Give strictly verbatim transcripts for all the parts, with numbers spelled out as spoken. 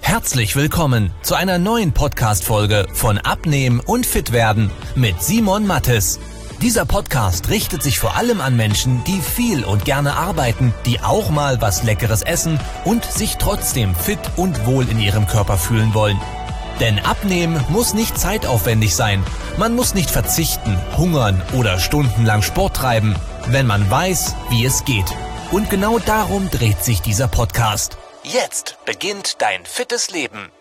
Herzlich willkommen zu einer neuen Podcast-Folge von Abnehmen und Fitwerden mit Simon Mattes. Dieser Podcast richtet sich vor allem an Menschen, die viel und gerne arbeiten, die auch mal was Leckeres essen und sich trotzdem fit und wohl in ihrem Körper fühlen wollen. Denn Abnehmen muss nicht zeitaufwendig sein. Man muss nicht verzichten, hungern oder stundenlang Sport treiben, wenn man weiß, wie es geht. Und genau darum dreht sich dieser Podcast. Jetzt beginnt dein fittes Leben.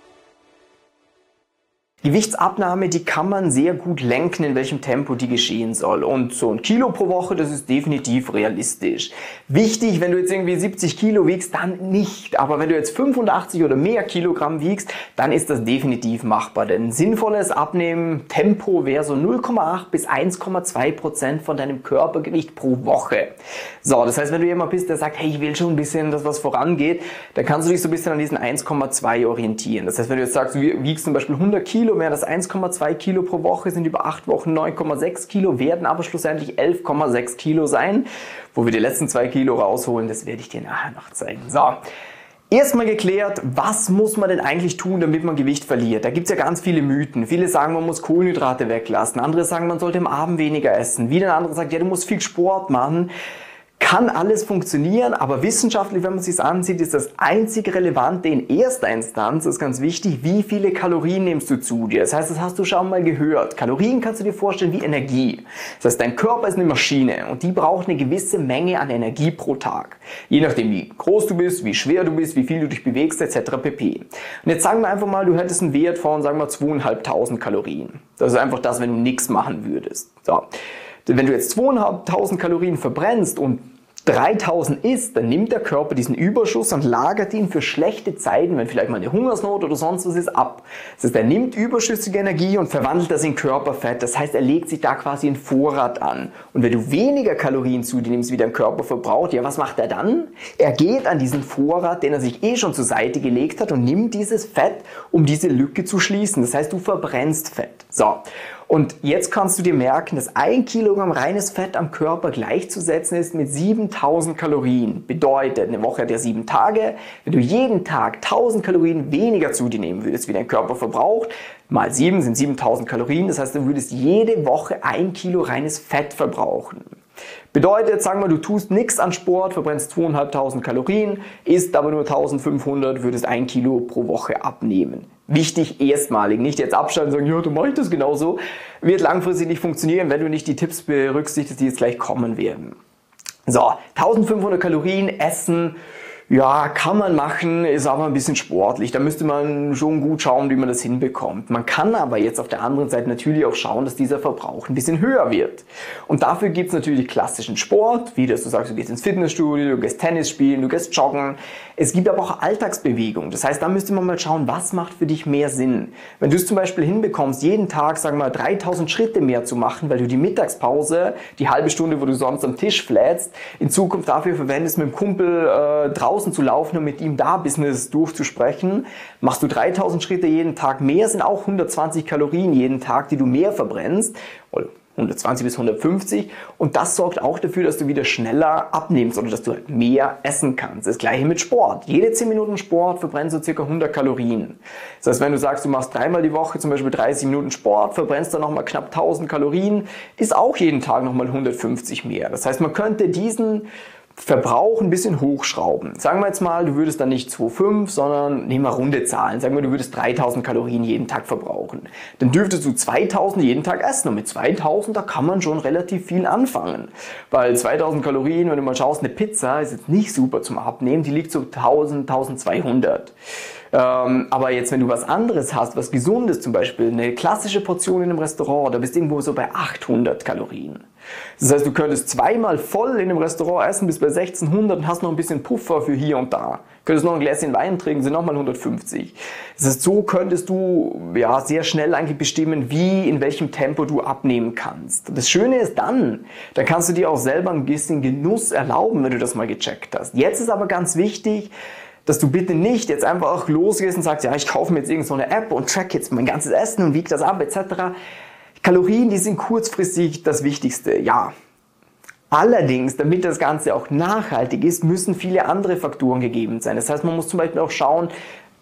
Gewichtsabnahme, die kann man sehr gut lenken, in welchem Tempo die geschehen soll. Und so ein Kilo pro Woche, das ist definitiv realistisch. Wichtig, wenn du jetzt irgendwie siebzig Kilo wiegst, dann nicht. Aber wenn du jetzt fünfundachtzig oder mehr Kilogramm wiegst, dann ist das definitiv machbar. Denn ein sinnvolles Abnehmen-Tempo wäre so null Komma acht bis eins Komma zwei Prozent von deinem Körpergewicht pro Woche. So, das heißt, wenn du jemand bist, der sagt, hey, ich will schon ein bisschen, dass was vorangeht, dann kannst du dich so ein bisschen an diesen eins Komma zwei orientieren. Das heißt, wenn du jetzt sagst, du wiegst zum Beispiel hundert Kilo, wäre das eins Komma zwei Kilo pro Woche, sind über acht Wochen neun Komma sechs Kilo, werden aber schlussendlich elf Komma sechs Kilo sein. Wo wir die letzten zwei Kilo rausholen, das werde ich dir nachher noch zeigen. So, erstmal geklärt, was muss man denn eigentlich tun, damit man Gewicht verliert? Da gibt es ja ganz viele Mythen. Viele sagen, man muss Kohlenhydrate weglassen. Andere sagen, man sollte am Abend weniger essen. Wieder ein anderer sagt, ja, du musst viel Sport machen. Kann alles funktionieren, aber wissenschaftlich, wenn man es sich ansieht, ist das einzig Relevante in erster Instanz, ist ganz wichtig, wie viele Kalorien nimmst du zu dir. Das heißt, das hast du schon mal gehört. Kalorien kannst du dir vorstellen wie Energie. Das heißt, dein Körper ist eine Maschine und die braucht eine gewisse Menge an Energie pro Tag. Je nachdem, wie groß du bist, wie schwer du bist, wie viel du dich bewegst, et cetera pp. Und jetzt sagen wir einfach mal, du hättest einen Wert von, sagen wir, zweitausendfünfhundert Kalorien. Das ist einfach das, wenn du nichts machen würdest. So. Wenn du jetzt zweitausendfünfhundert Kalorien verbrennst und dreitausend isst, dann nimmt der Körper diesen Überschuss und lagert ihn für schlechte Zeiten, wenn vielleicht mal eine Hungersnot oder sonst was ist, ab. Das heißt, er nimmt überschüssige Energie und verwandelt das in Körperfett. Das heißt, er legt sich da quasi einen Vorrat an. Und wenn du weniger Kalorien zu dir nimmst, wie dein Körper verbraucht, ja, was macht er dann? Er geht an diesen Vorrat, den er sich eh schon zur Seite gelegt hat und nimmt dieses Fett, um diese Lücke zu schließen. Das heißt, du verbrennst Fett. So. Und jetzt kannst du dir merken, dass ein Kilogramm reines Fett am Körper gleichzusetzen ist mit siebentausend Kalorien. Bedeutet, eine Woche hat ja sieben Tage. Wenn du jeden Tag tausend Kalorien weniger zu dir nehmen würdest, wie dein Körper verbraucht, mal sieben sind siebentausend Kalorien. Das heißt, du würdest jede Woche ein Kilo reines Fett verbrauchen. Bedeutet, sagen wir, du tust nichts an Sport, verbrennst zweitausendfünfhundert Kalorien, isst aber nur eintausendfünfhundert, würdest ein Kilo pro Woche abnehmen. Wichtig erstmalig, nicht jetzt abschalten und sagen, ja, du machst das genauso. Wird langfristig nicht funktionieren, wenn du nicht die Tipps berücksichtigst, die jetzt gleich kommen werden. So, eintausendfünfhundert Kalorien essen, ja, kann man machen, ist aber ein bisschen sportlich. Da müsste man schon gut schauen, wie man das hinbekommt. Man kann aber jetzt auf der anderen Seite natürlich auch schauen, dass dieser Verbrauch ein bisschen höher wird. Und dafür gibt es natürlich klassischen Sport, wie dass du sagst, du gehst ins Fitnessstudio, du gehst Tennis spielen, du gehst joggen. Es gibt aber auch Alltagsbewegung. Das heißt, da müsste man mal schauen, was macht für dich mehr Sinn. Wenn du es zum Beispiel hinbekommst, jeden Tag, sagen wir mal, dreitausend Schritte mehr zu machen, weil du die Mittagspause, die halbe Stunde, wo du sonst am Tisch flätst, in Zukunft dafür verwendest, mit dem Kumpel äh, draußen zu laufen und mit ihm da Business durchzusprechen, machst du dreitausend Schritte jeden Tag mehr, sind auch hundertzwanzig Kalorien jeden Tag, die du mehr verbrennst, oder hundertzwanzig bis hundertfünfzig, und das sorgt auch dafür, dass du wieder schneller abnimmst oder dass du halt mehr essen kannst. Das gleiche mit Sport. Jede zehn Minuten Sport verbrennst du ca. hundert Kalorien. Das heißt, wenn du sagst, du machst dreimal die Woche zum Beispiel dreißig Minuten Sport, verbrennst dann nochmal knapp tausend Kalorien, ist auch jeden Tag nochmal hundertfünfzig mehr. Das heißt, man könnte diesen Verbrauch ein bisschen hochschrauben. Sagen wir jetzt mal, du würdest dann nicht zwei Komma fünf, sondern nehmen wir runde Zahlen. Sagen wir, du würdest dreitausend Kalorien jeden Tag verbrauchen. Dann dürftest du zweitausend jeden Tag essen. Und mit zweitausend, da kann man schon relativ viel anfangen. Weil zweitausend Kalorien, wenn du mal schaust, eine Pizza ist jetzt nicht super zum Abnehmen. Die liegt so tausend, tausendzweihundert. Ähm, aber jetzt, wenn du was anderes hast, was Gesundes zum Beispiel, eine klassische Portion in einem Restaurant, da bist du irgendwo so bei achthundert Kalorien. Das heißt, du könntest zweimal voll in einem Restaurant essen, bis bei sechzehnhundert und hast noch ein bisschen Puffer für hier und da. Könntest noch ein Gläschen Wein trinken, sind nochmal hundertfünfzig. Das heißt, so könntest du ja sehr schnell eigentlich bestimmen, wie, in welchem Tempo du abnehmen kannst. Das Schöne ist dann, dann kannst du dir auch selber ein bisschen Genuss erlauben, wenn du das mal gecheckt hast. Jetzt ist aber ganz wichtig, dass du bitte nicht jetzt einfach losgehst und sagst, ja, ich kaufe mir jetzt irgend so eine App und track jetzt mein ganzes Essen und wiege das ab et cetera. Kalorien, die sind kurzfristig das Wichtigste, ja. Allerdings, damit das Ganze auch nachhaltig ist, müssen viele andere Faktoren gegeben sein. Das heißt, man muss zum Beispiel auch schauen,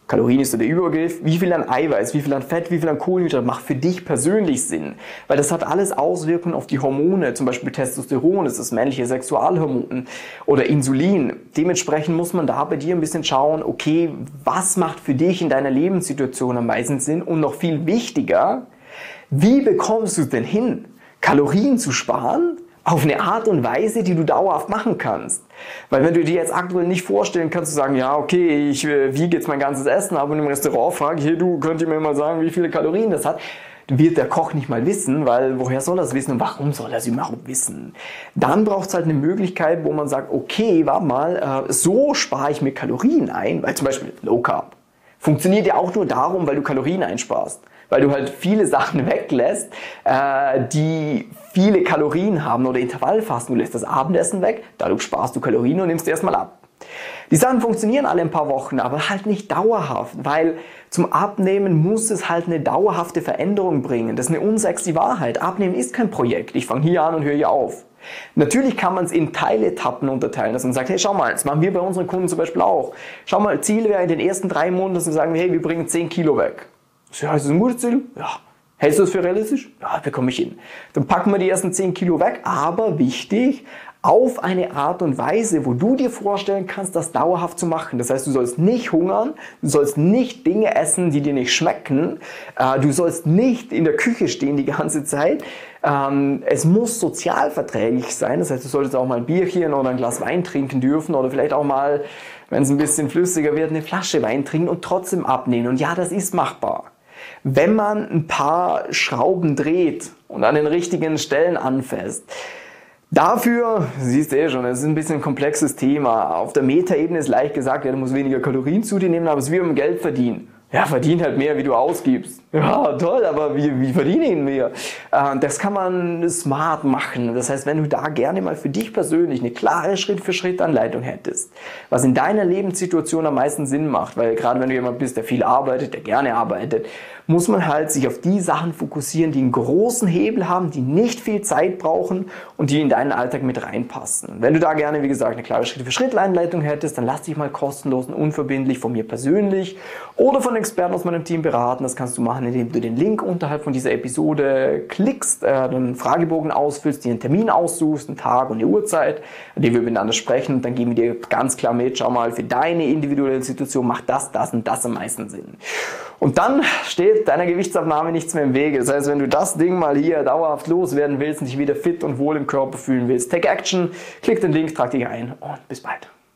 Kalorien ist so der Übergriff. Wie viel an Eiweiß, wie viel an Fett, wie viel an Kohlenhydrate macht für dich persönlich Sinn? Weil das hat alles Auswirkungen auf die Hormone, zum Beispiel Testosteron, das ist das männliche Sexualhormon, oder Insulin. Dementsprechend muss man da bei dir ein bisschen schauen, okay, was macht für dich in deiner Lebenssituation am meisten Sinn? Und noch viel wichtiger, wie bekommst du es denn hin, Kalorien zu sparen? Auf eine Art und Weise, die du dauerhaft machen kannst. Weil wenn du dir jetzt aktuell nicht vorstellen kannst, du sagen, ja okay, ich äh, wiege jetzt mein ganzes Essen, aber in einem Restaurant frage ich, hey du, könnt ihr mir mal sagen, wie viele Kalorien das hat? Wird der Koch nicht mal wissen, weil woher soll er es wissen und warum soll er es überhaupt wissen? Dann braucht es halt eine Möglichkeit, wo man sagt, okay, warte mal, äh, so spare ich mir Kalorien ein, weil zum Beispiel Low Carb funktioniert ja auch nur darum, weil du Kalorien einsparst. Weil du halt viele Sachen weglässt, äh, die viele Kalorien haben, oder Intervallfasten, du lässt das Abendessen weg, dadurch sparst du Kalorien und nimmst die erstmal ab. Die Sachen funktionieren alle ein paar Wochen, aber halt nicht dauerhaft, weil zum Abnehmen muss es halt eine dauerhafte Veränderung bringen. Das ist eine unsexy Wahrheit. Abnehmen ist kein Projekt. Ich fange hier an und höre hier auf. Natürlich kann man es in Teiletappen unterteilen, dass man sagt, hey, schau mal, das machen wir bei unseren Kunden zum Beispiel auch. Schau mal, Ziel wäre in den ersten drei Monaten, dass wir sagen, hey, wir bringen zehn Kilo weg. Ja, ist das ein gutes Ziel? Ja. Hältst du das für realistisch? Ja, bekomme ich hin. Dann packen wir die ersten zehn Kilo weg, aber wichtig, auf eine Art und Weise, wo du dir vorstellen kannst, das dauerhaft zu machen. Das heißt, du sollst nicht hungern, du sollst nicht Dinge essen, die dir nicht schmecken, du sollst nicht in der Küche stehen die ganze Zeit. Es muss sozialverträglich sein, das heißt, du solltest auch mal ein Bierchen oder ein Glas Wein trinken dürfen oder vielleicht auch mal, wenn es ein bisschen flüssiger wird, eine Flasche Wein trinken und trotzdem abnehmen. Und ja, das ist machbar. Wenn man ein paar Schrauben dreht und an den richtigen Stellen anfasst. Dafür, siehst du eh schon, es ist ein bisschen ein komplexes Thema. Auf der Metaebene ist leicht gesagt, ja, du musst weniger Kalorien zu dir nehmen, aber es ist wie beim Geld verdienen. Ja, verdien halt mehr, wie du ausgibst. Ja, toll, aber wie, wie verdiene ich mehr? Äh, das kann man smart machen. Das heißt, wenn du da gerne mal für dich persönlich eine klare Schritt-für-Schritt-Anleitung hättest, was in deiner Lebenssituation am meisten Sinn macht, weil gerade wenn du jemand bist, der viel arbeitet, der gerne arbeitet, muss man halt sich auf die Sachen fokussieren, die einen großen Hebel haben, die nicht viel Zeit brauchen und die in deinen Alltag mit reinpassen. Wenn du da gerne, wie gesagt, eine klare Schritt-für-Schritt-Anleitung hättest, dann lass dich mal kostenlos und unverbindlich von mir persönlich oder von Experten aus meinem Team beraten. Das kannst du machen, indem du den Link unterhalb von dieser Episode klickst, äh, einen Fragebogen ausfüllst, dir einen Termin aussuchst, einen Tag und eine Uhrzeit, an dem wir miteinander sprechen. Und dann geben wir dir ganz klar mit, schau mal, für deine individuelle Situation macht das, das und das am meisten Sinn. Und dann steht deiner Gewichtsabnahme nichts mehr im Wege. Das heißt, wenn du das Ding mal hier dauerhaft loswerden willst und dich wieder fit und wohl im Körper fühlen willst, take action, klick den Link, trag dich ein und bis bald.